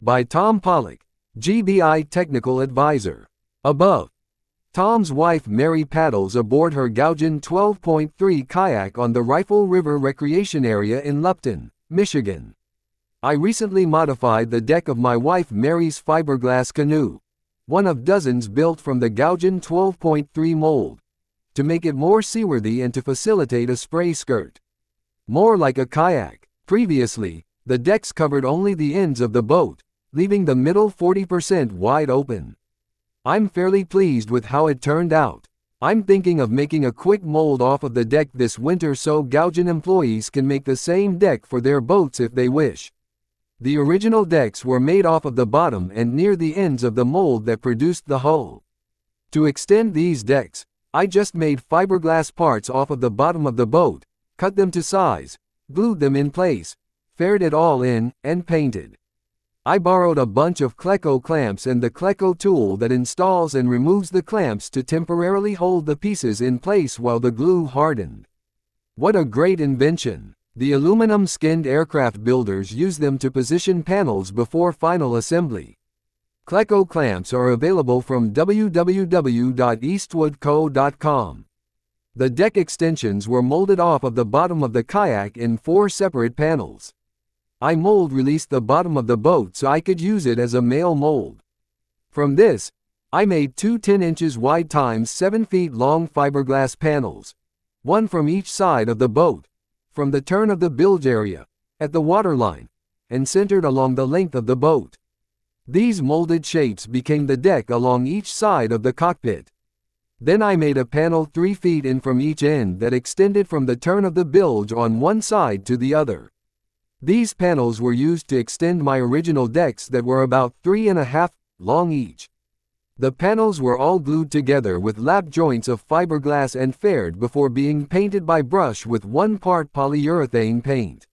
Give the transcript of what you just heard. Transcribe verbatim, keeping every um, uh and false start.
By Tom Pollock, G B I Technical Advisor. Above. Tom's wife Mary paddles aboard her Gaugen twelve point three kayak on the Rifle River Recreation Area in Lupton, Michigan. I recently modified the deck of my wife Mary's fiberglass canoe, one of dozens built from the Gaugen twelve point three mold, to make it more seaworthy and to facilitate a spray skirt. More like a kayak. Previously, the decks covered only the ends of the boat, leaving the middle forty percent wide open. I'm fairly pleased with how it turned out. I'm thinking of making a quick mold off of the deck this winter so Gaugen employees can make the same deck for their boats if they wish. The original decks were made off of the bottom and near the ends of the mold that produced the hull. To extend these decks, I just made fiberglass parts off of the bottom of the boat, cut them to size, glued them in place, faired it all in, and painted. I borrowed a bunch of Cleco clamps and the Cleco tool that installs and removes the clamps to temporarily hold the pieces in place while the glue hardened. What a great invention! The aluminum-skinned aircraft builders use them to position panels before final assembly. Cleco clamps are available from w w w dot eastwood co dot com. The deck extensions were molded off of the bottom of the kayak in four separate panels. I mold released the bottom of the boat so I could use it as a male mold. From this, I made two ten inches wide times seven feet long fiberglass panels, one from each side of the boat, from the turn of the bilge area, at the waterline, and centered along the length of the boat. These molded shapes became the deck along each side of the cockpit. Then I made a panel three feet in from each end that extended from the turn of the bilge on one side to the other. These panels were used to extend my original decks that were about three and a half long each. The panels were all glued together with lap joints of fiberglass and faired before being painted by brush with one part polyurethane paint.